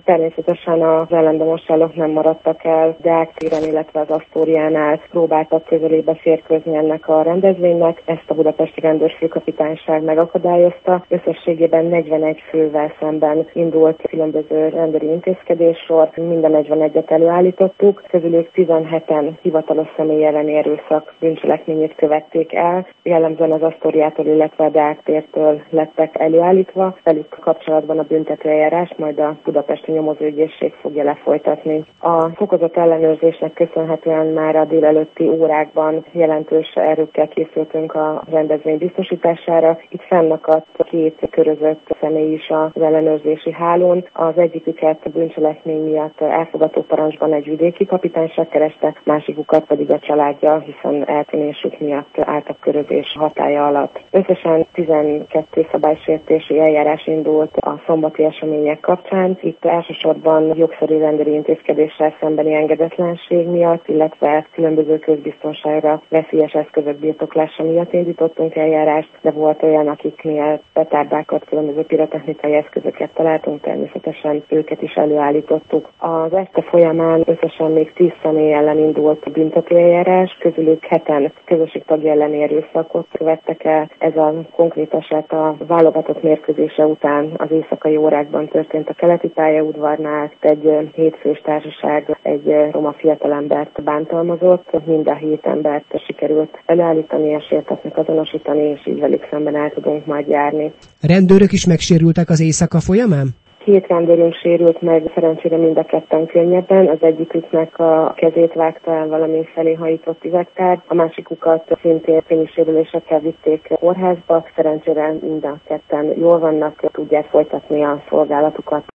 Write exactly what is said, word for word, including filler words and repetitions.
Természetesen az ellentdemonstrálók nem maradtak el, Deák téren, illetve az Asztóriánál próbáltak közelébe férkőzni ennek a rendezvénynek. Ezt a budapesti rendőrfőkapitányság megakadályozta. Összességében negyvenegy fővel szemben indult különböző rendőri intézkedéssor. Mind a negyvenegyet előállítottuk, közülük tizenheten hivatalos személy elleni erőszak bűncselekményét követték el. Jellemzően az Asztóriától, illetve a Deák tértől lettek előállítva. Velük kapcsolatban a büntetőeljárás majd a budapesti nyomozóügyészség fogja lefolytatni. A fokozott ellenőrzésnek köszönhetően már a délelőtti órákban jelentős erőkkel készültünk a rendezvény biztosítására. Itt fennakadt két körözött személy is az ellenőrzési hálón. Az egyiküket bűncselekmény miatt elfogató parancsban egy vidéki kapitányság kereste, másikukat pedig a családja, hiszen eltűnésük miatt álltak körözés hatálya alatt. Összesen tizenkettő szabálysértési eljárás indult a szombati események kapcsán. Itt elsősorban jogszerű rendőri intézkedéssel szembeni engedetlenség miatt, illetve különböző közbiztonságra veszélyes eszközök birtoklása miatt indítottunk eljárást, de volt olyan, akiknél petárdákat, különböző pirotechnikai eszközöket találtunk, természetesen őket is előállítottuk. Az este folyamán összesen még tíz személy ellen indult büntetőeljárás, közülük heten közösségtagja elleni erőszakot követtek el. Ez a konkrét eset a válogatott mérkőzése után az éjszakai órákban történt a keleti pályaudvarnál. Egy hétfős társaság egy roma fiatalembert bántalmazott, mind a hét embert sikerült előállítani, esélytetnek azonosítani, és így velük szemben el tudunk majd járni. Rendőrök is megsérültek az éjszaka folyamán? Két rendőrünk sérült meg, szerencsére mind a ketten könnyebben. Az egyiküknek a kezét vágta el valami felé hajított üvegtárgy, a másikukat szintén fényi sérülésekkel vitték kórházba. Szerencsére mind a ketten jól vannak, tudják folytatni a szolgálatukat.